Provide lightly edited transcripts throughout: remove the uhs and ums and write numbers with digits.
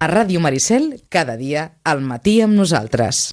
A Ràdio Maricel, cada dia, al matí amb nosaltres.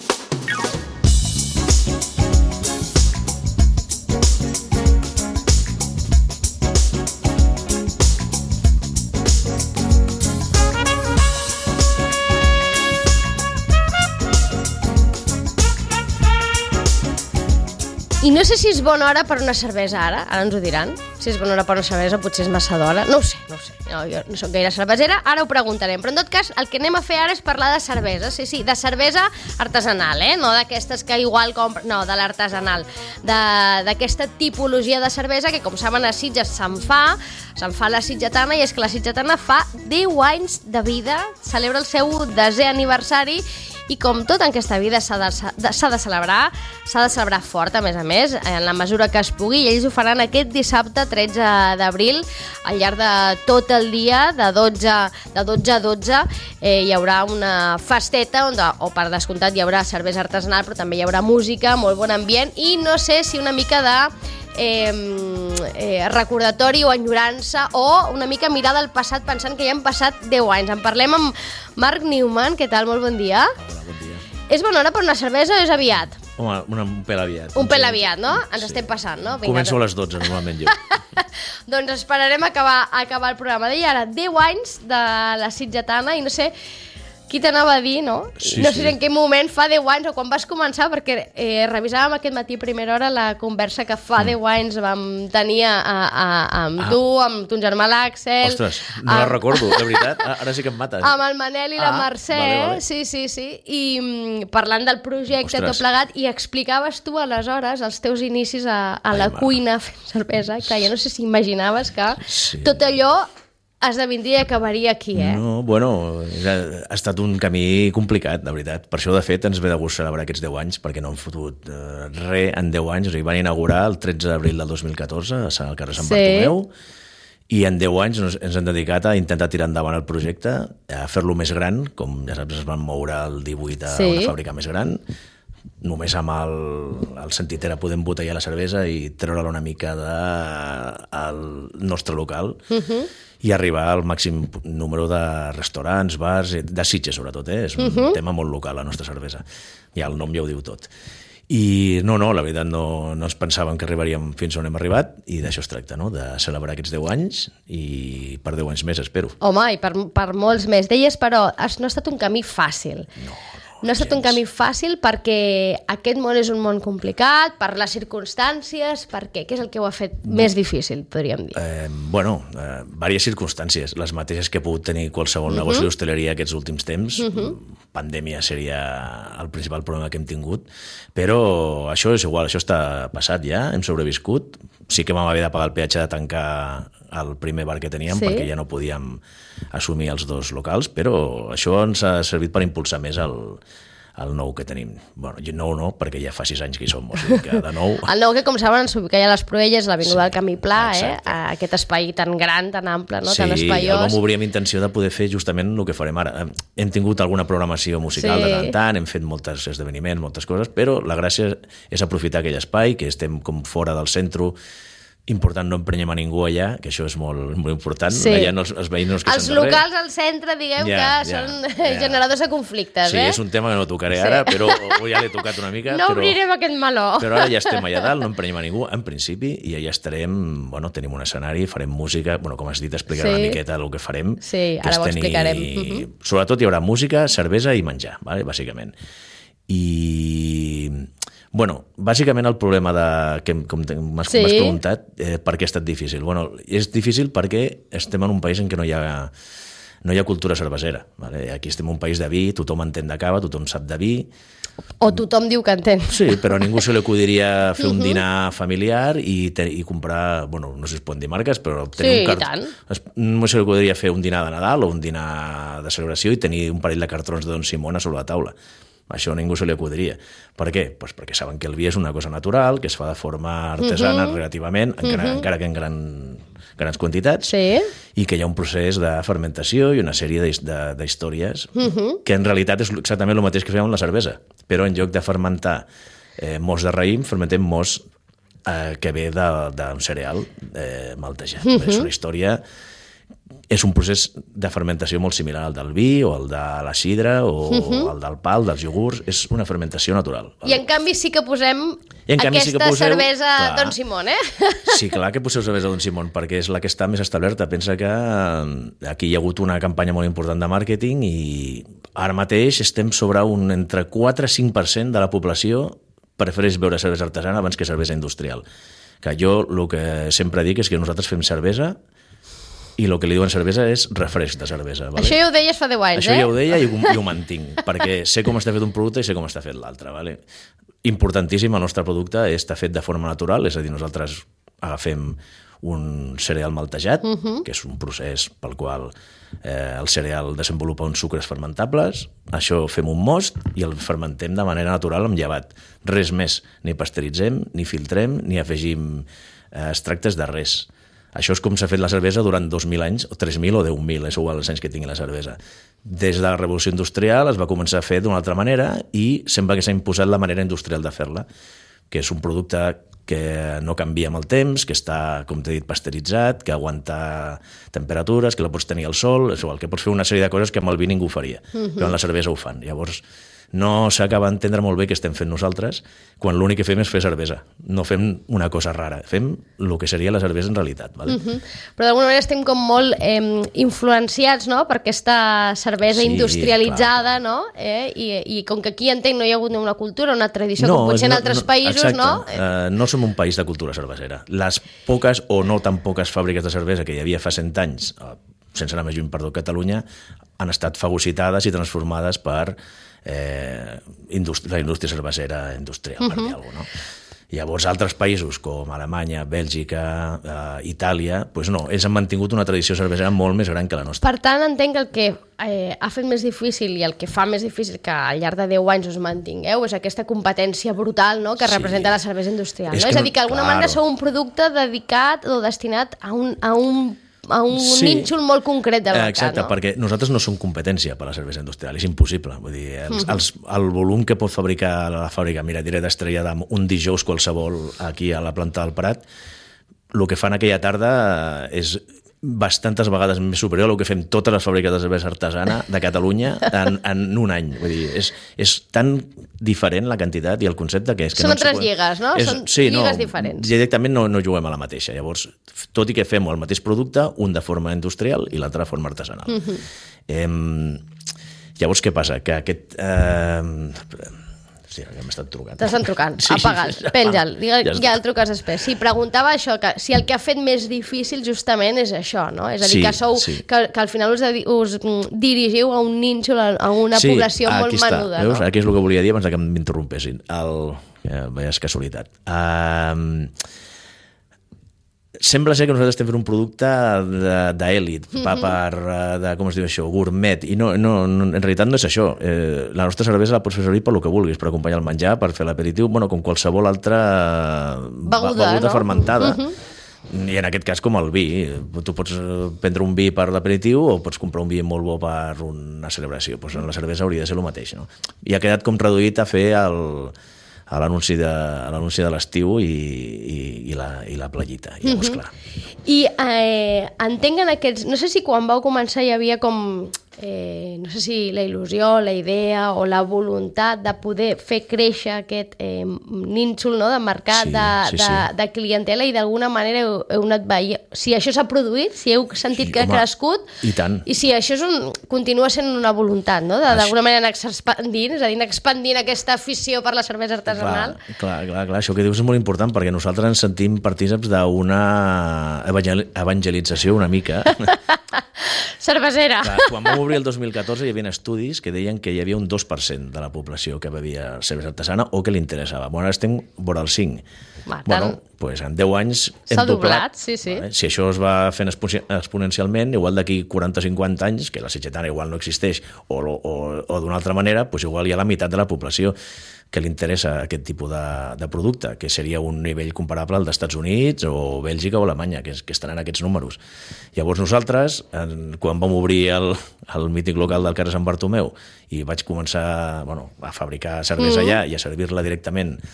I no sé si és bona hora per una cervesa ara ens ho diran. Si és bona hora per una cervesa, potser és massa d'hora. No ho sé. No, jo no soc gaire cervesera, ara ho preguntarem. Però en tot cas, el que anem a fer ara és parlar de cervesa. Sí, de cervesa artesanal, no d'aquestes que igual compren... No, de l'artesanal. D'aquesta tipologia de cervesa que, com saben, a Sitges se'n fa la sitgetana, i és que la sitgetana fa 10 anys de vida, celebra el seu 10è aniversari, i com tot en aquesta vida s'ha de celebrar fort, a més, en la mesura que es pugui, i ells ho faran aquest dissabte 13 d'abril, al llarg de tot el dia, de 12 a 12, hi haurà una festeta, o per descomptat hi haurà cervesa artesanal, però també hi haurà música, molt bon ambient, i no sé si una mica de recordatori o enyorança, o una mica mirar del passat pensant que ja han passat 10 anys. En parlem amb Marc Newman. Què tal? Molt bon dia. Hola, bon dia. És bona hora per una cervesa o és aviat? Home, un pèl aviat. Un pèl aviat, no? Ens estem passant, no? Començo a les 12, normalment, jo. Doncs esperarem a acabar el programa. Deia ara 10 anys de la sitgetana, i no sé qui t'anava a dir, no? Sí, no sé en quin moment, fa 10 anys, o quan vas començar, perquè revisàvem aquest matí a primera hora la conversa que fa 10 anys vam tenir amb tu, amb ton germà l'Àxel... Ostres, no la recordo, de veritat. Ara sí que em mates. Amb el Manel i la Mercè, vale. Sí. I parlant del projecte, tot plegat, i explicaves tu aleshores els teus inicis a la cuina fent cervesa, que jo no sé si imaginaves que tot allò esdevindria i acabaria aquí, No, bueno, ha estat un camí complicat, de veritat. Per això, de fet, ens ve de gust celebrar aquests 10 anys, perquè no hem fotut res en 10 anys. O sigui, van inaugurar el 13 d'abril del 2014 al carrer Sant Bartomeu, i en 10 anys ens hem dedicat a intentar tirar endavant el projecte, a fer-lo més gran, com ja saps, es van moure el 18 a una fàbrica més gran. Només amb el sentit era poder embotellar la cervesa i treure-la una mica del nostre local, i arribar al màxim número de restaurants, bars, de Sitges sobretot, és un tema molt local la nostra cervesa, ja el nom ja ho diu tot. I no, la veritat no ens pensàvem que arribaríem fins on hem arribat, i d'això es tracta, no? De celebrar aquests 10 anys, i per 10 anys més espero. Home, i per molts més. Deies, però, no ha estat un camí fàcil. No ha estat un camí fàcil perquè aquest món és un món complicat, per les circumstàncies, per què? Què és el que ho ha fet més difícil, podríem dir? Diverses circumstàncies, les mateixes que ha pogut tenir qualsevol negoci d'hostaleria aquests últims temps. Pandèmia seria el principal problema que hem tingut, però això és igual, això està passat ja, hem sobreviscut. Sí que vam haver de pagar el peatge de tancar el primer bar que teníem, perquè ja no podíem assumir els dos locals, però això ens ha servit per impulsar més el nou que tenim. Bueno, no, perquè ja fa 6 anys que hi som, o sigui que de nou... El nou que, com saben, ens ubica ja a les Proelles, l'avinguda del Camí Pla, aquest espai tan gran, tan ample, no? Tan espaiós. El vam obrir amb intenció de poder fer justament el que farem ara. Hem tingut alguna programació musical de tant en tant, hem fet molts esdeveniments, moltes coses, però la gràcia és aprofitar aquell espai, que estem com fora del centre. Important, no emprenyem a ningú allà, que això és molt important. Allà els veïns no es queixen de res. Els locals al centre, diguem que són generadors de conflictes. Sí, és un tema que no tocaré ara, però ja l'he tocat una mica. No obrirem aquest meló. Però ara ja estem allà dalt, no emprenyem a ningú, en principi, i allà estarem, tenim un escenari, farem música, com has dit, explicaré una miqueta el que farem. Sí, ara ho explicarem. Sobretot hi haurà música, cervesa i menjar, bàsicament. I... bàsicament el problema com m'has preguntat, per què ha estat difícil? És difícil perquè estem en un país en què no hi ha cultura cervesera. Aquí estem en un país de vi, tothom entén de cava, tothom sap de vi. O tothom diu que entén. Sí, però a ningú se li acudiria fer un dinar familiar i comprar, no sé si es poden dir marques, però tenir un cartó. No se li acudiria fer un dinar de Nadal o un dinar de celebració i tenir un parell de cartrons de Don Simona sobre la taula. Això a ningú se li acudiria. Per què? Perquè saben que el vi és una cosa natural, que es fa de forma artesana relativament, encara que en grans quantitats, i que hi ha un procés de fermentació i una sèrie d'històries que en realitat és exactament el mateix que fem amb la cervesa. Però en lloc de fermentar most de raïm, fermentem most que ve d'un cereal maltejat. És una història és un procés de fermentació molt similar al del vi o al de la sidra o al del pa, al dels iogurts. És una fermentació natural. I en canvi sí que posem aquesta cervesa Don Simón, Sí, clar que poseu cervesa Don Simón, perquè és la que està més establerta. Pensa que aquí hi ha hagut una campanya molt important de màrqueting i ara mateix estem sobre un entre 4 i 5% de la població prefereix beure cervesa artesana abans que cervesa industrial. Que jo el que sempre dic és que nosaltres fem cervesa i el que li diuen cervesa és refresc de cervesa. Vale? Això ja ho deies fa 10 anys, Això ja ho deia i ho mantinc, perquè sé com està fet un producte i sé com està fet l'altre. Vale? Importantíssim, el nostre producte està fet de forma natural, és a dir, nosaltres agafem un cereal maltejat, que és un procés pel qual el cereal desenvolupa uns sucres fermentables, això fem un most i el fermentem de manera natural amb llevat. Res més, ni pasteuritzem, ni filtrem, ni afegim extractes de res. Això és com s'ha fet la cervesa durant 2.000 anys, o 3.000 o 10.000, és igual els anys que tingui la cervesa. Des de la revolució industrial es va començar a fer d'una altra manera i sembla que s'ha imposat la manera industrial de fer-la, que és un producte que no canvia amb el temps, que està, com t'he dit, pasteuritzat, que aguanta temperatures, que la pots tenir al sol, és igual, que pots fer una sèrie de coses que amb el vi ningú faria, però en la cervesa ho fan. Llavors, no s'acaba d'entendre molt bé què estem fent nosaltres quan l'únic que fem és fer cervesa. No fem una cosa rara, fem el que seria la cervesa en realitat. Vale? Però d'alguna manera estem com molt influenciats, no?, per aquesta cervesa industrialitzada, clar. No? I com que aquí entenc no hi ha hagut una cultura, una tradició, com potser en altres països, exacte. No? No som un país de cultura cervesera. Les poques o no tan poques fàbriques de cervesa que hi havia fa 100 anys, sense anar més lluny, perdó, Catalunya, han estat fagocitades i transformades per la indústria cervesera industrial, per dir alguna cosa, no? Llavors, altres països com Alemanya, Bèlgica, Itàlia, doncs no, ells han mantingut una tradició cervesera molt més gran que la nostra. Per tant, entenc que el que ha fet més difícil i el que fa més difícil que al llarg de 10 anys us mantingueu és aquesta competència brutal, no?, que representa la cervesa industrial. És a dir, que d'alguna manera sou un producte dedicat o destinat a un nínxol molt concret del mercat. Exacte, perquè nosaltres no som competència per a la cervesa industrial, és impossible. Vull dir, el volum que pot fabricar la fàbrica, mira, diré d'Estrella d'Am, un dijous qualsevol aquí a la planta del Prat, el que fan aquella tarda és bastantes vegades més superior al que fem totes les fàbriques de cervesa artesana de Catalunya en un any. Vull dir, és tan diferent la quantitat i el concepte que és que són altres lligues, no? Són lligues diferents. Directament no juguem a la mateixa. Llavors, tot i que fem el mateix producte, un de forma industrial i l'altre de forma artesanal. Llavors, què passa? Que aquest... Sí, que m'estan trucant. T'estan trucant, apaga'l, penja'l, ja el truques després. Sí, preguntava això, que si el que ha fet més difícil justament és això, no? És a dir, que al final us dirigiu a un nínxol, a una població molt menuda. Veus? Aquí és el que volia dir abans que m'interrompessin. Veies casualitat. Sembla ser que nosaltres estem fent un producte d'èlit, com es diu això, gourmet, i no, en realitat no és això. La nostra cervesa la pots fer servir per lo que vulguis, per acompanyar el menjar, per fer l'aperitiu, com qualsevol altra beguda fermentada. I en aquest cas com el vi. Tu pots prendre un vi per l'aperitiu o pots comprar un vi molt bo per una celebració. Pues en la cervesa hauria de ser el mateix, no? I ha quedat com reduït a fer a l'anunci de l'estiu i la playita. Llavors, clar. I entenc en aquests... No sé si quan vau començar hi havia com... no sé si la il·lusió, la idea o la voluntat de poder fer créixer aquest nínxol, no?, de mercat, de clientela, i d'alguna manera heu anat veient si això s'ha produït, si heu sentit que ha crescut, i tant. I si això continua sent una voluntat, no?, d'alguna manera anar expandint, és a dir, anar expandint aquesta afició per la cervesa artesanal. Clar, això que dius és molt important, perquè nosaltres ens sentim partícips d'una evangelització una mica cervesera. Quan vam obrir el 2014 hi havia estudis que deien que hi havia un 2% de la població que bevia cervesa artesana o que li interessava. Ara estem vora el 5%. Doncs en 10 anys hem doblat. Sí. Vale? Si això es va fent exponencialment, igual d'aquí 40 o 50 anys, que la sitgetana igual no existeix, o d'una altra manera, doncs igual hi ha la meitat de la població que li interessa aquest tipus de producte, que seria un nivell comparable al dels Estats Units o Bèlgica o Alemanya, que estan en aquests números. Llavors nosaltres, quan vam obrir el mític local del carrer Sant Bartomeu i vaig començar a fabricar cervesa allà i a servir-la directament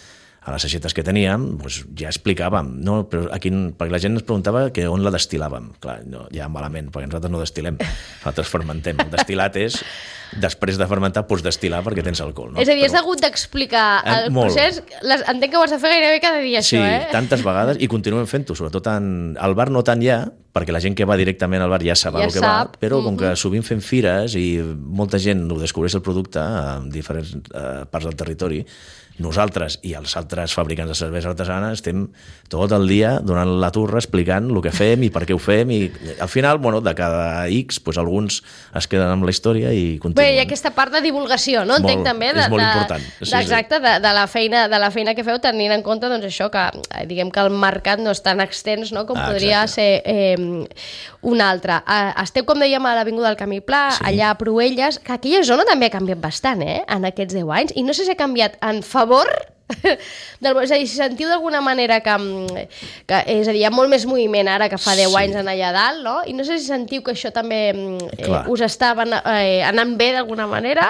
a les aixetes que teníem, doncs ja explicàvem, no? Però aquí, perquè la gent ens preguntava que on la destil·làvem. Clar, no, ja malament, perquè nosaltres no destil·lem, nosaltres fermentem. El destil·lat és, després de fermentar, pots destil·lar perquè tens alcohol. No? És a dir, has hagut d'explicar el procés, entenc que ho has de fer gairebé cada dia, sí, això, eh? Sí, tantes vegades, i continuem fent-ho, sobretot al bar no tant ja, perquè la gent que va directament al bar ja sap el que va, però com que sovint fem fires i molta gent ho descobreix el producte en diferents parts del territori, nosaltres i els altres fabricants de cervesa artesana estem tot el dia donant la turra explicant el que fem i per què ho fem, i al final, bueno, de cada X, doncs alguns es queden amb la història i continuen. Bé, i aquesta part de divulgació, no? Entenc també és molt important. Exacte, de la feina que feu, tenint en compte doncs, això, que diguem que el mercat no és tan extens, no?, com podria ser un altre. Esteu, com dèiem, a l'Avinguda del Camí Pla, allà a Proelles, que aquella zona també ha canviat bastant, en aquests 10 anys, i no sé si ha canviat en favor és a dir, si sentiu d'alguna manera que és a dir, hi ha molt més moviment ara que fa 10 anys en allà dalt, no? I no sé si sentiu que això també us estava anant bé d'alguna manera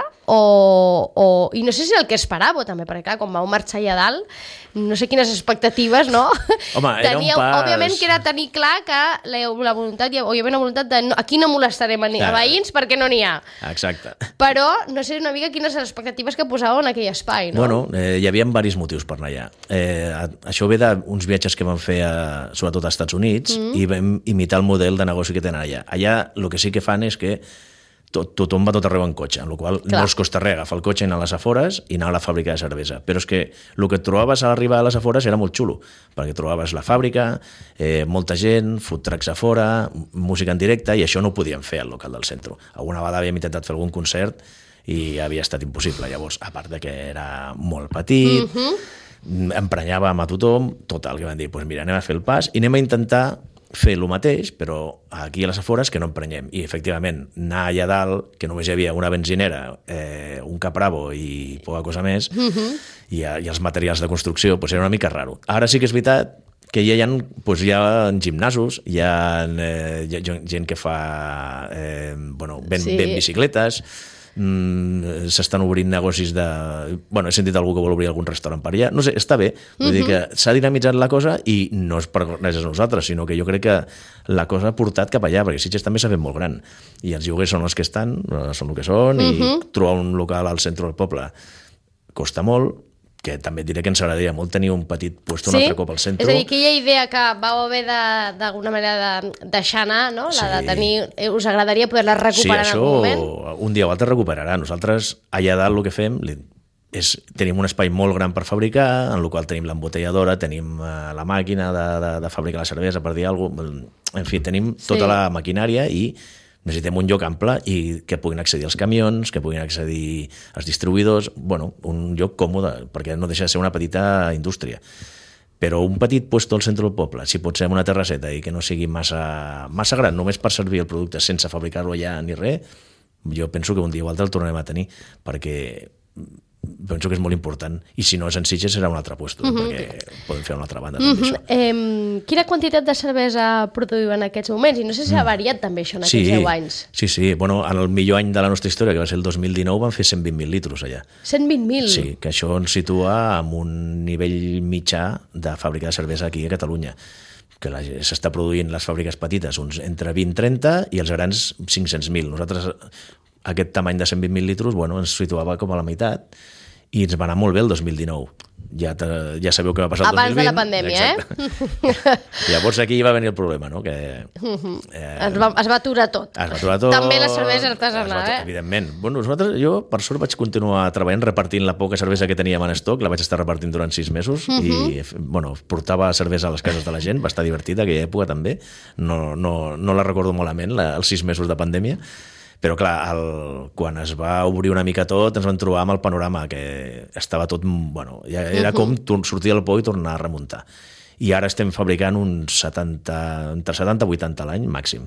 i no sé si el que esperàveu també, perquè clar, quan vau marxar allà dalt no sé quines expectatives, no? Home, era un pas... Òbviament que era tenir clar que la voluntat, òbviament la voluntat de aquí no molestarem a veïns perquè no n'hi ha. Exacte. Però no sé una mica quines les expectatives que posàveu en aquell espai, no? Bueno, hi havia diversos motius per anar allà. Això ve d'uns viatges que vam fer sobretot als Estats Units i vam imitar el model de negoci que tenen allà. Allà el que sí que fan és que tothom va tot arreu en cotxe, en la qual no els costa res agafar el cotxe i anar a les afores i anar a la fàbrica de cervesa. Però és que el que et trobaves a l'arribar a les afores era molt xulo, perquè trobaves la fàbrica, molta gent, food trucks a fora, música en directe, i això no ho podíem fer al local del centre. Alguna vegada havíem intentat fer algun concert i havia estat impossible. Llavors, a part de que era molt petit, emprenyàvem a tothom, total, que van dir, doncs mira, anem a fer el pas i anem a intentar fer el mateix, però aquí a les afores que no emprenyem. I efectivament, anar allà dalt, que només hi havia una benzinera, un capravo i poca cosa més, i els materials de construcció, doncs era una mica raro. Ara sí que és veritat que hi ha gimnasos, hi ha gent que fa ven bicicletes, s'estan obrint negocis de... Bueno, he sentit algú que vol obrir algun restaurant per allà. No sé, està bé. Vull dir que s'ha dinamitzat la cosa i no és per res a nosaltres, sinó que jo crec que la cosa ha portat cap allà, perquè Sitges també s'ha fet molt gran. I els lloguers són els que estan, són el que són, i trobar un local al centre del poble costa molt, que també et diré que ens agradaria molt tenir un petit puesto un altre cop al centre. És a dir, aquella idea que vau haver d'alguna manera de deixar anar, no? La de tenir... Us agradaria poder-la recuperar en algun moment? Sí, això un dia o altre recuperarà. Nosaltres, allà dalt, el que fem tenim un espai molt gran per fabricar, en el qual tenim l'embotelladora, tenim la màquina de fabricar la cervesa, per dir alguna cosa. En fi, tenim tota la maquinària i necessitem un lloc ample i que puguin accedir els camions, que puguin accedir els distribuïdors, bueno, un lloc còmode, perquè no deixa de ser una petita indústria. Però un petit puesto al centre del poble, si pot ser una terrasseta i que no sigui massa gran, només per servir el producte sense fabricar-lo allà ni res, jo penso que un dia o altre el tornarem a tenir, perquè penso que és molt important, i si no és en Sitges serà un altre puesto, perquè podem fer una altra banda també això. Quina quantitat de cervesa produïu en aquests moments? I no sé si ha variat també això en aquests 10 anys. Sí, bueno, en el millor any de la nostra història, que va ser el 2019, van fer 120.000 litros allà. 120.000? Sí, que això ens situa en un nivell mitjà de fàbrica de cervesa aquí a Catalunya, que s'està produint les fàbriques petites uns entre 20-30 i els grans 500.000. Nosaltres aquest tamany de 120.000 litros, bueno, ens situava com a la meitat i ens va anar molt bé el 2019. Ja sabeu què va passar el 2020. Abans de la pandèmia, Llavors aquí va venir el problema, no? Que es va aturar tot. Es va aturar tot. També la cervesa artesanal, Evidentment. Bueno, jo, per sort, vaig continuar treballant repartint la poca cervesa que teníem en estoc, la vaig estar repartint durant 6 mesos i, bueno, portava cervesa a les cases de la gent, va estar divertida aquella època també. No la recordo malament, els 6 mesos de pandèmia. Però clar, quan es va obrir una mica tot ens vam trobar amb el panorama que estava tot, bueno, ja era com sortir del pou i tornar a remuntar. I ara estem fabricant uns entre 70 i 80 a l'any màxim.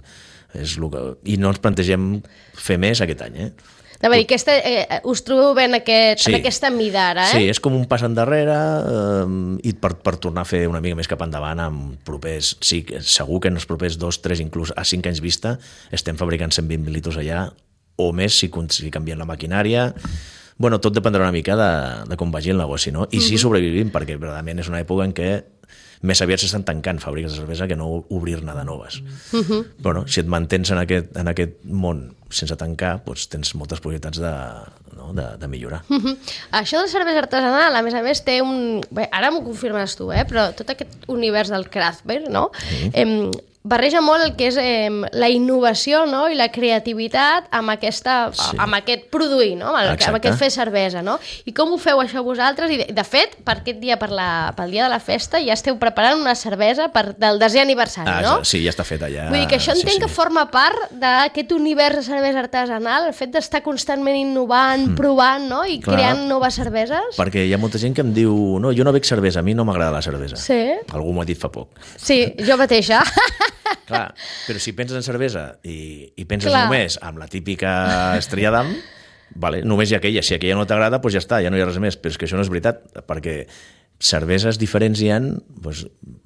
I no ens plantegem fer més aquest any, Anava a dir, us trobeu bé en aquesta mida ara, Sí, és com un pas endarrere i per tornar a fer una mica més cap endavant amb propers... Sí, segur que en els propers 2, 3, inclús a 5 anys vista estem fabricant 120 litros allà o més si canviem la maquinària. Bueno, tot dependrà una mica de com vagi el negoci, no? I sí sobrevivim, perquè verdaderament és una època en què més aviat s'estan tancant fàbriques de cervesa que no obrir-ne de noves. Però no, si et mantens en aquest món sense tancar, doncs tens moltes possibilitats de millorar. Això de cervesa artesanal, a més, té un... Bé, ara m'ho confirmes tu, però tot aquest univers del craft beer, no? Barreja molt el que és la innovació, no? I la creativitat amb aquest produir, no? Amb aquest fer cervesa, no? I com ho feu això vosaltres? I de fet, per aquest dia, pel dia de la festa, ja esteu preparant una cervesa del 10è aniversari, no? Sí, ja està feta. Ja... Vull dir que això entenc que forma part d'aquest univers de cervesa artesanal, el fet d'estar constantment innovant, provant, no? I creant noves cerveses. Perquè hi ha molta gent que em diu no, jo no bec cervesa, a mi no m'agrada la cervesa. Sí. Algú m'ho ha dit fa poc. Sí, jo mateixa. Clar, però si penses en cervesa i penses només amb la típica Estrella d'Am, vale, només hi ha aquella. Si aquella no t'agrada, doncs ja està, ja no hi ha res més. Però és que això no és veritat, perquè cerveses diferents hi ha doncs,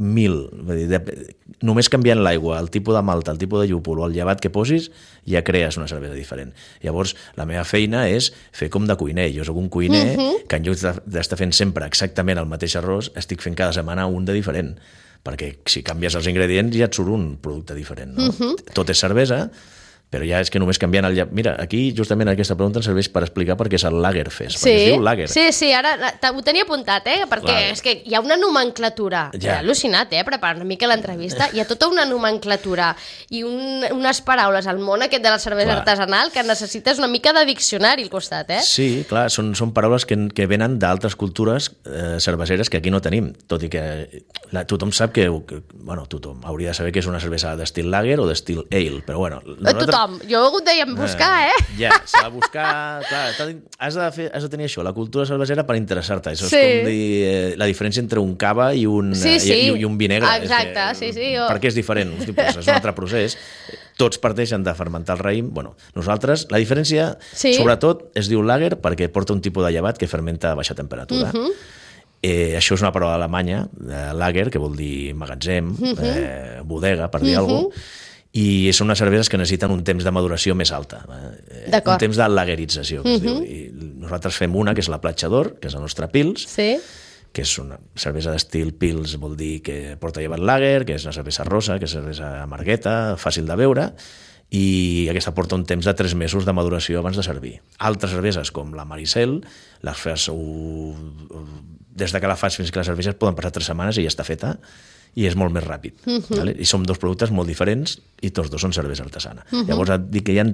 1.000. Només canviant l'aigua, el tipus de malta, el tipus de llúpol o el llevat que posis, ja crees una cervesa diferent. Llavors, la meva feina és fer com de cuiner. Jo soc un cuiner que en lloc d'estar fent sempre exactament el mateix arròs, estic fent cada setmana un de diferent. Perquè si canvies els ingredients ja et surt un producte diferent. No? Tot és cervesa, però ja és que només canviant el... Mira, aquí justament aquesta pregunta ens serveix per explicar per què és el Lagerfest, perquè es diu Lager. Sí, ara ho tenia apuntat, perquè és que hi ha una nomenclatura. He al·lucinat, preparant una mica l'entrevista, hi ha tota una nomenclatura i unes paraules al món aquest de la cervesa artesanal que necessites una mica de diccionari al costat, Sí, clar, són paraules que venen d'altres cultures cerveseres que aquí no tenim, tot i que tothom sap bueno, tothom hauria de saber que és una cervesa d'estil lager o d'estil ale, però bueno... Jo ho dèiem buscar, Ja, s'ha de buscar... Clar, has de tenir això, la cultura cervesera per interessar-te. Això és com dir la diferència entre un cava i un vi negre. Exacte, sí. Per què és diferent? És un altre procés. Tots parteixen de fermentar el raïm. Bueno, nosaltres, la diferència, sobretot, es diu lager perquè porta un tipus de llevat que fermenta a baixa temperatura. Això és una paraula alemanya, lager, que vol dir magatzem, bodega, per dir alguna cosa, i són unes cerveses que necessiten un temps de maduració més alta, un temps de lagerització, que es diu. I nosaltres fem una, que és la Platja d'Or, que és el nostre Pils, que és una cervesa d'estil Pils, vol dir que porta llevat lager, que és una cervesa rosa, que és cervesa amargueta, fàcil de beure, i aquesta porta un temps de 3 mesos de maduració abans de servir. Altres cerveses, com la Maricel, les fas des que la fas fins que la serveixes poden passar 3 setmanes i ja està feta, i és molt més ràpid. Vale? I som dos productes molt diferents i tots dos són cervesa artesana. Llavors et dic que hi ha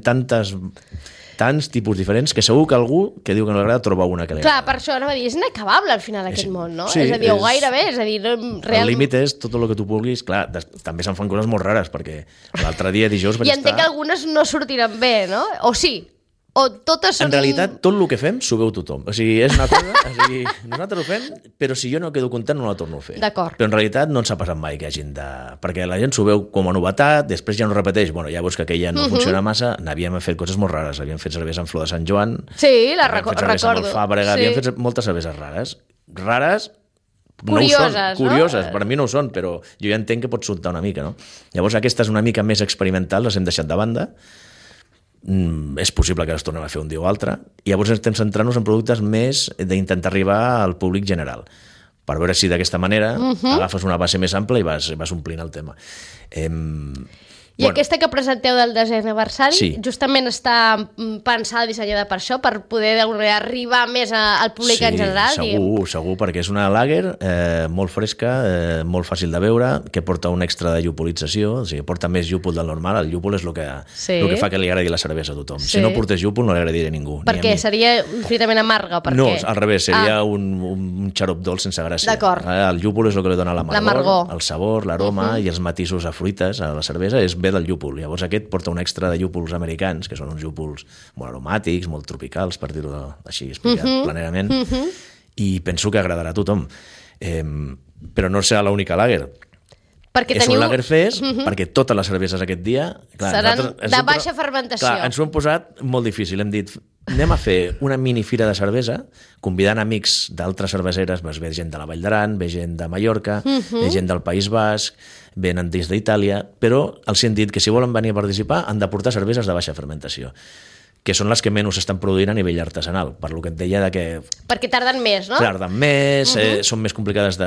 tants tipus diferents que segur que algú que diu que no li agrada troba una que li agrada. Clar, per això anava a dir, és inacabable al final aquest món, no? És a dir, o gairebé, és a dir... El límit és tot el que tu vulguis. Clar, també se'n fan coses molt rares, perquè l'altre dia, dijous, vaig estar... I entenc que algunes no sortiran bé, no? O sí? O totes són... En realitat, tot el que fem s'ho veu tothom. O sigui, és una cosa... nosaltres ho fem, però si jo no quedo content no la torno a fer. D'acord. Però en realitat no ens ha passat mai que hagin de... Perquè la gent s'ho veu com a novetat, després ja no repeteix. Bueno, ja veus que aquella no funciona massa. N'havíem fet coses molt rares. Havíem fet cervesa amb flor de Sant Joan. Sí, la recordo. Amb el Fàbrega. Havíem fet moltes cerveses rares. Rares... Curioses, per mi no ho són, però jo ja entenc que pot soltar una mica, no? Llavors aquestes una mica més experimentals les hem deixat de banda. És possible que les tornem a fer un dia o altre, i llavors estem centrant-nos en productes més d'intentar arribar al públic general, per veure si d'aquesta manera agafes una base més ampla i vas omplint el tema. I aquesta que presenteu del 10è aniversari justament està pensada, dissenyada per això, per poder arribar més al públic en general? Segur, perquè és una lager molt fresca, molt fàcil de beure, que porta un extra de llupolització, o sigui, porta més llúpol del normal. El llúpol és el que fa que li agradi la cervesa a tothom. Si no portés llúpol no li agradaria a ningú. Per què? Seria infinitament amarga? No, al revés, seria un xarop dolç sense gràcia. D'acord. El llúpol és el que li dona l'amargor, el sabor, l'aroma i els matisos a fruites a la cervesa és bé del llúpol. Llavors aquest porta un extra de llúpols americans, que són uns llúpols molt aromàtics, molt tropicals, per dir-ho així explicat planerament, i penso que agradarà a tothom. Però no serà l'única lager. És un Lagerfest, perquè totes les cerveses aquest dia... Seran de baixa fermentació. Clar, ens ho hem posat molt difícil. Hem dit, anem a fer una minifira de cervesa, convidant amics d'altres cerveseres, ve gent de la Vall d'Aran, ve gent de Mallorca, ve gent del País Basc, venen des d'Itàlia, però els hem dit que si volen venir a participar han de portar cerveses de baixa fermentació. que són les que menys s'estan produint a nivell artesanal, per lo que et deia de que... Perquè tarden més, no? Tarden més, són més complicades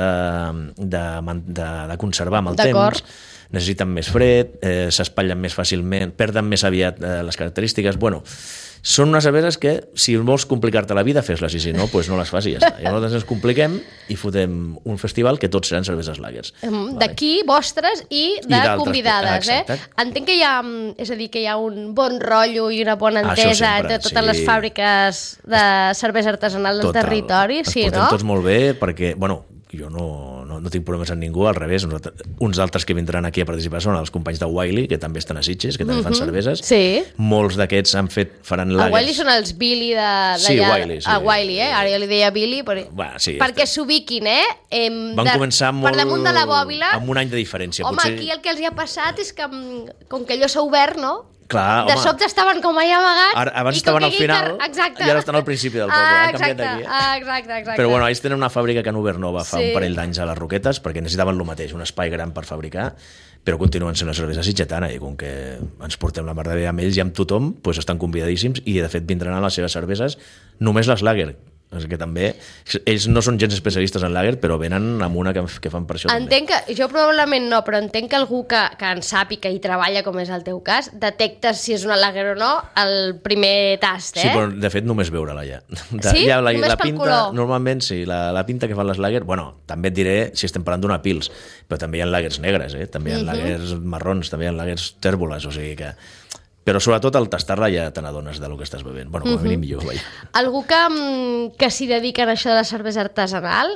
de conservar amb el D'acord. temps, necessiten més fred, s'espatllen més fàcilment, perden més aviat les característiques. Bueno, són unes cerveses que, si vols complicar-te la vida, fes-les, i si no, doncs no les fas i ja està. I nosaltres ens compliquem i fotem un festival que tots seran cerveses lagers. D'aquí, vostres i de convidades, Entenc que hi ha, és a dir, que hi ha un bon rotllo i una bona entesa entre totes les fàbriques de cervesa artesanal del territori, sí, no? Ens portem tots molt bé perquè, bueno, jo no tinc problemes amb ningú, al revés, uns altres que vindran aquí a participar són els companys de Wiley, que també estan a Sitges, que també fan cerveses. Sí. Molts d'aquests faran lagers. A Wiley són els Billy d'allà. Sí, Wiley, sí. A Wiley, ara jo li deia Billy, perquè s'ubiquin, Van començar molt... per damunt de la bòbila. Amb un any de diferència. Home, aquí el que els hi ha passat és que, com que allò s'ha obert, no? Clar, de sobte estaven com allà amagats. Abans estaven al final i ara estan al principi del poble. Exacte. Però bueno, ells tenen una fàbrica que han obert nova fa un parell d'anys a les Roquetes perquè necessitaven el mateix, un espai gran per fabricar, però continuen sent una cervesa sitgetana i com que ens portem la mar de bé amb ells i amb tothom, doncs estan convidadíssims i de fet vindran a les seves cerveses només les lager. És que també, ells no són gens especialistes en lager, però venen amb una que fan per això. Entenc que, jo probablement no, però entenc que algú que en sàpiga i treballa, com és el teu cas, detectes si és una lager o no el primer tast, Sí, però de fet només veure-la ja. Sí? Ja Només pel color? Normalment sí, la pinta que fan les lager, bueno, també et diré si estem parlant d'una pils, però també hi ha lagers negres, també hi ha lagers marrons, també hi ha lagers tèrboles, o sigui que... Però sobretot al tastar-la ja te n'adones del que estàs bevent. Bueno, com a mínim jo, vaja. Algú que s'hi dedica a això de la cervesa artesanal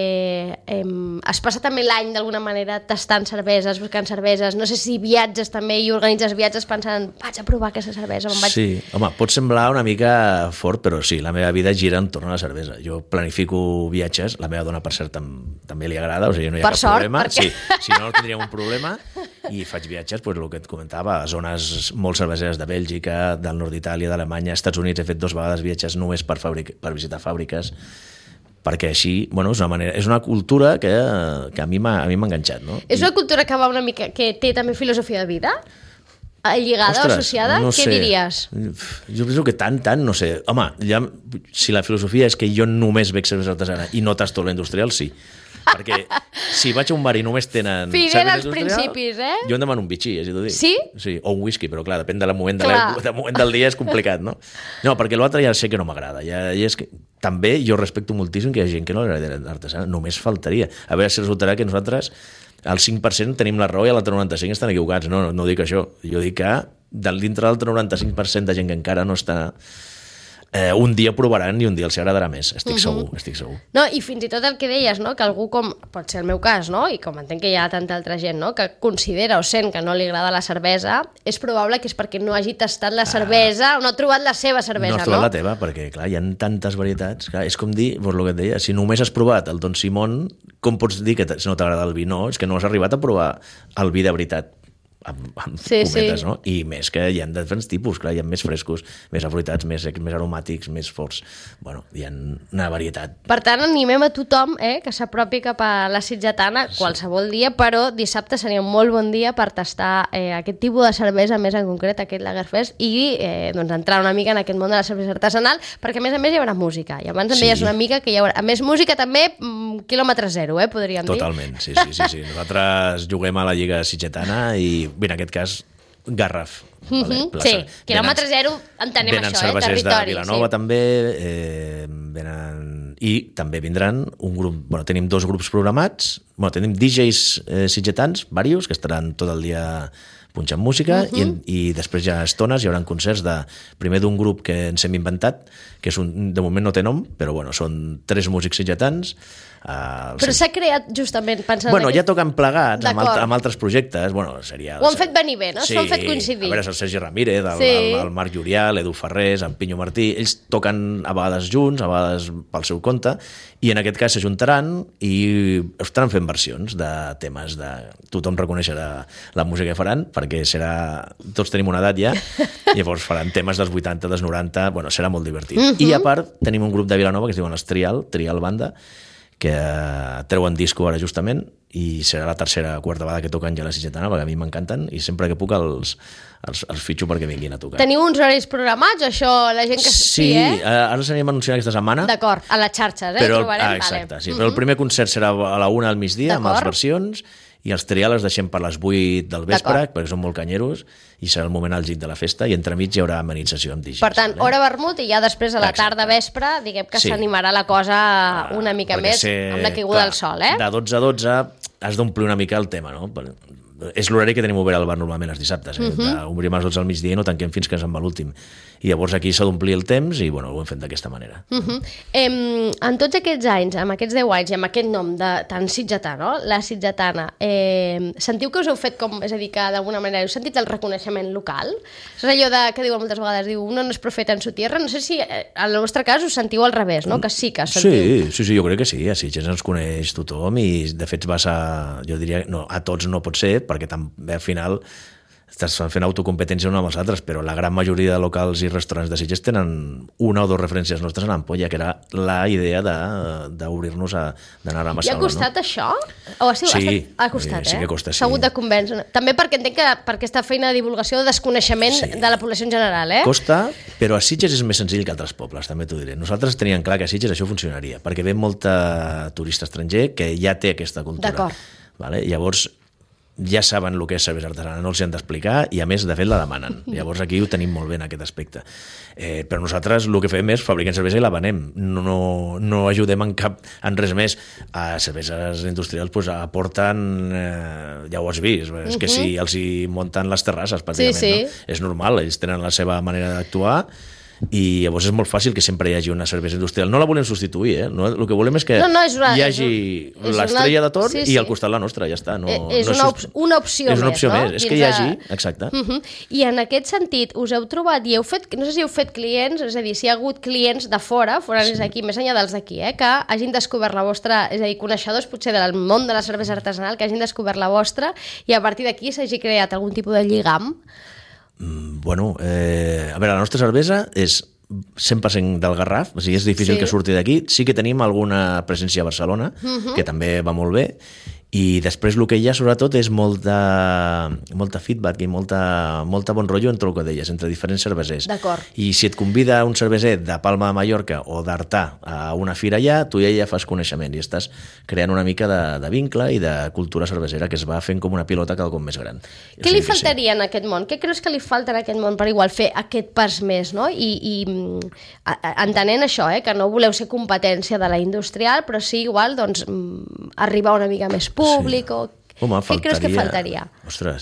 es passa també l'any d'alguna manera tastant cerveses, buscant cerveses, no sé si viatges també i organitzes viatges pensant, vaig a provar aquesta cervesa. Sí, home, pot semblar una mica fort, però sí, la meva vida gira entorn a la cervesa. Jo planifico viatges, la meva dona per cert també li agrada, o sigui, no hi ha cap problema. Sí, si no tindríem un problema, i faig viatges, doncs el que et comentava, a zones molt cerveseres de Bèlgica, del nord d'Itàlia, d'Alemanya, Estats Units. He fet 2 vegades viatges només per visitar fàbriques, perquè així, bueno, és una cultura que a mi m'ha enganxat, no? És una cultura que va una mica, que té també filosofia de vida? Lligada o associada? No Què sé. diries? Jo penso que tant, no sé. Home, si la filosofia és que jo només bec cervesa artesana i no tasto la industrial, sí. Perquè si vaig a un bar i només tenen fidel als principis, jo em demano un bitxí, és a dir. Sí? Sí, o un whisky, però clar, depèn del moment del dia, és complicat, no? No, perquè l'altre ja sé que no m'agrada. Ja és que també jo respecto moltíssim que hi ha gent que no li agrada l'artesana, només faltaria. A veure si resultarà que nosaltres al 5% tenim la raó i a l'altre 95% estan equivocats. No dic això. Jo dic que dintre de l'altre 95% de gent que encara no està... un dia provaran i un dia els agradarà més, estic segur. No, i fins i tot el que deies, no? Que algú com, pot ser el meu cas, no? I com entenc que hi ha tanta altra gent, no? Que considera o sent que no li agrada la cervesa, és probable que és perquè no hagi tastat la cervesa o no ha trobat la seva cervesa, no? No has trobat la teva, perquè clar, hi ha tantes varietats, clar, és com dir, el que et deia, si només has provat el Don Simón, com pots dir que no t'agrada el vi? No, és que no has arribat a provar el vi de veritat, amb cometes, no? I més que hi ha diferents tipus, clar, hi ha més frescos, més afruitats, més aromàtics, més forts. Bueno, hi ha una varietat. Per tant, animem a tothom que s'apropi cap a la sitgetana qualsevol dia, però dissabte seria un molt bon dia per tastar aquest tipus de cervesa, més en concret aquest Lagerfest, i doncs entrar una mica en aquest món de la cervesa artesanal, perquè a més hi haurà música. I abans em deies una mica que hi haurà... A més, música també quilòmetre zero, podríem dir. Totalment, sí. Nosaltres juguem a la Lliga Sitgetana i bé, en aquest cas, Garraf. Sí, quilòmetre zero, entenem venen això, cervesers territori. De Vilanova també, i també vindran un grup, bueno, tenim 2 grups programats, bueno, tenim DJs sitgetans, varios, que estaran tot el dia punxant música, i després ja a estones hi haurà concerts primer d'un grup que ens hem inventat, que de moment no té nom, però bueno, són 3 músics sitgetans. Però s'ha creat justament pensant... Bueno, ja toquen plegats amb altres projectes. Bueno, seria... Ho han fet venir bé, no? S'ho han fet coincidir. A veure, és el Sergi Ramírez, el Marc Llurià, l'Edu Ferrés, el Pinyo Martí, ells toquen a vegades junts, a vegades pel seu compte, i en aquest cas s'ajuntaran i estaran fent versions de temes de... Tothom reconeixerà la música que faran, perquè serà... Tots tenim una edat ja, llavors faran temes dels 80, dels 90, bueno, serà molt divertit. I a part tenim un grup de Vilanova que es diuen els Trial Banda, que treuen disco ara justament, i serà la tercera o quarta vegada que toquen ja la Sitgetana, perquè a mi m'encanten i sempre que puc els fitxo perquè vinguin a tocar. Teniu uns horaris programats, això, la gent que... Sí, ara s'anem anunciant aquesta setmana. D'acord, a les xarxes, però, trobarem. Exacte, sí, però el primer concert serà a la 1 al migdia, amb les versions, i els trials els deixem per les 8 del vespre, perquè són molt canyeros, i serà el moment àlgid de la festa, i entremig hi haurà amenització amb DJs. Per tant, hora vermut, i ja després a la tarda vespre, diguem que s'animarà la cosa una mica més amb la caiguda del sol, eh? De 12 a 12 has d'omplir una mica el tema, no? És l'horari que tenim obert al bar normalment els dissabtes, obrim a les 12 al migdia i no tanquem fins que se'n va l'últim. I llavors aquí s'ha d'omplir el temps i bueno, ho hem fet d'aquesta manera. En tots aquests anys, amb aquests 10 anys i amb aquest nom de tan sitgetà, no? La Sitgetana, sentiu que us heu fet com, és a dir, que d'alguna manera heu sentit el reconeixement local? És allò que diuen moltes vegades, diu, uno no és profeta en su tierra, no sé si en el vostre cas us sentiu al revés, no? Que sí que sentiu. Sí, jo crec que sí, a Sitges ens coneix tothom i de fet vas jo diria, no, a tots no pot ser, perquè també al final estàs fent autocompetència uns amb els altres, però la gran majoria de locals i restaurants de Sitges tenen una o dues referències nostres en Ampolla, que era la idea d'obrir-nos d'anar a Massala. I ha costat això? Sí, ha costat, sí que costa, sí. S'ha hagut de convèncer. També perquè entenc que per aquesta feina de divulgació, de desconeixement de la població en general, eh? Costa, però a Sitges és més senzill que altres pobles, també t'ho diré. Nosaltres teníem clar que a Sitges això funcionaria, perquè ve molta turista estranger que ja té aquesta cultura. D'acord. Vale? Llavors, ja saben el que és cervesa artesana, no els hi han d'explicar i a més, de fet, la demanen. Llavors aquí ho tenim molt bé en aquest aspecte. Però nosaltres el que fem és fabriquem cervesa i la venem. No ajudem en res més. A cerveses industrials pues, aporten, ja ho has vist, és que si els hi munten les terrasses, pràcticament, no? És normal, ells tenen la seva manera d'actuar i llavors és molt fàcil que sempre hi hagi una cervesa industrial. No la volem substituir, no? El que volem és que hi hagi l'estrella de torn i al costat la nostra, ja està. És una opció més, no? És que hi hagi, exacte. I en aquest sentit, us heu trobat i heu fet, no sé si heu fet clients, és a dir, si hi ha hagut clients de fora, foranis d'aquí, més enllà dels d'aquí, que hagin descobert la vostra, és a dir, coneixedors potser del món de la cervesa artesanal, que hagin descobert la vostra i a partir d'aquí s'hagi creat algun tipus de lligam. Bueno, a veure, la nostra cervesa és 100% del Garraf, o sigui, és difícil que surti d'aquí. Sí que tenim alguna presència a Barcelona, que també va molt bé, i després el que hi ha sobretot és molta feedback i molta bon rotllo entre el que deies, entre diferents cervesers. D'acord. I si et convida un cerveser de Palma de Mallorca o d'Artà a una fira allà, tu ja fas coneixement i estàs creant una mica de vincle i de cultura cervesera que es va fent com una pilota cada cop més gran. Què li faltaria en aquest món? Què creus que li falta en aquest món per igual fer aquest pas més, no? I entenent això, que no voleu ser competència de la industrial, però sí igual doncs, arribar una mica més públic o... Home, què creus que faltaria? Ostres,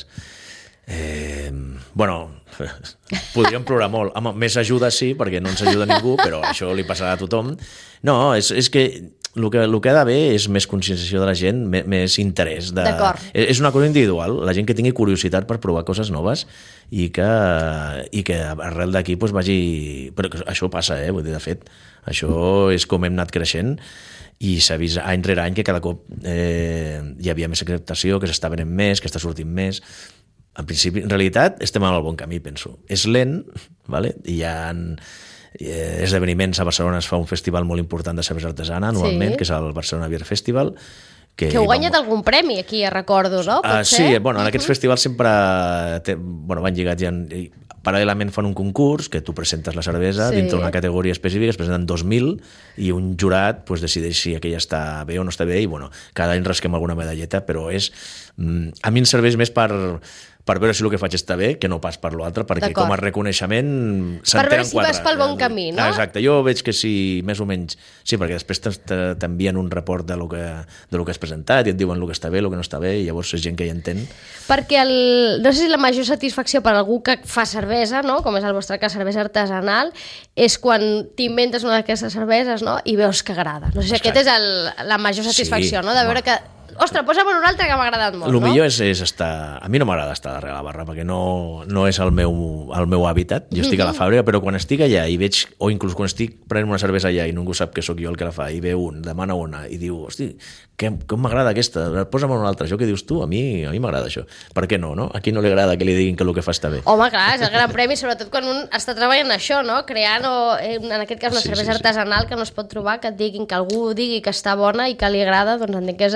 bueno, podríem plorar molt. Home, més ajuda sí, perquè no ens ajuda ningú, però això li passarà a tothom. No, és que el que ha d'haver és més conscienciació de la gent, més interès. D'acord. És una cosa individual, la gent que tingui curiositat per provar coses noves i que arrel d'aquí pues, vagi... Però això passa, vull dir, de fet, això és com hem anat creixent i s'ha vist any rere any que cada cop hi havia més acceptació, que s'està venent més, que està sortint més. En principi, en realitat, estem en el bon camí, penso. És lent, vale? I hi ha esdeveniments. A Barcelona es fa un festival molt important de cervesa artesana anualment, que és el Barcelona Beer Festival, que heu guanyat algun premi aquí, recordo, no? Sí, bueno, en aquests festivals sempre van lligats ja... Paral·lelament fan un concurs que tu presentes la cervesa dintre una categoria específica, es presenten 2.000 i un jurat decideix si aquella està bé o no està bé i cada any rasquem alguna medalleta, però a mi em serveix més per veure si el que faig està bé, que no pas per l'altre, perquè com a reconeixement s'entenen quatre. Per veure si vas pel bon camí, no? Exacte, jo veig que sí, més o menys, sí, perquè després t'envien un report de lo que has presentat i et diuen el que està bé, el que no està bé, i llavors és gent que hi entén. Perquè no sé si la major satisfacció per algú que fa cervesa, no? Com és el vostre cas, cervesa artesanal, és quan t'inventes una d'aquestes cerveses, no? I veus que agrada. No sé si aquest és la major satisfacció, no? De veure que ostres, posa'm una altra que m'ha agradat molt, no? El millor és estar... A mi no m'agrada estar darrere la barra, perquè no és el meu hàbitat. Jo estic a la fàbrica, però quan estic allà i veig, o inclús quan estic prenent una cervesa allà i ningú sap que sóc jo el que la fa, i ve un, demana una, i diu, hosti, com m'agrada aquesta, posa'm una altra. Això que dius tu, a mi m'agrada això. Per què no? A qui no li agrada que li diguin que el que fa està bé? Home, clar, és el gran premi, sobretot quan un està treballant això, no? Creant, en aquest cas, una cervesa artesanal que no es pot trobar, que et diguin, que algú digui que està bona i que li agrada, doncs entenc que és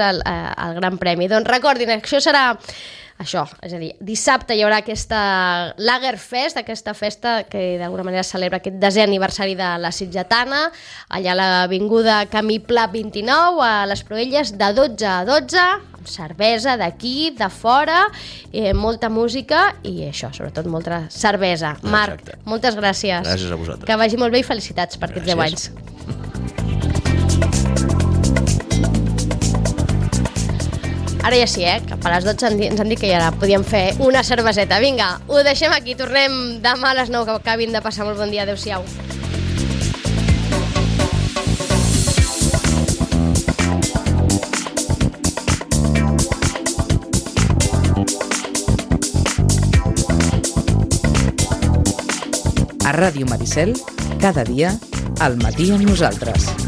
el Gran Premi. Doncs recordin, això serà això, és a dir, dissabte hi haurà aquesta Lagerfest, aquesta festa que d'alguna manera celebra aquest 10è aniversari de la Sitgetana, allà a l'avinguda Camí Pla 29, a les Proelles, de 12 a 12, amb cervesa d'aquí, de fora, molta música i això, sobretot molta cervesa. Marc, moltes gràcies. Gràcies a vosaltres. Que vagi molt bé i felicitats per aquests 10 anys. Ara ja sí, que a les 12 ens han dit que ja podíem fer una cerveseta. Vinga, ho deixem aquí, tornem demà a les 9, que acabin de passar molt bon dia. Adéu-siau. A Ràdio Maricel, cada dia, al matí amb nosaltres.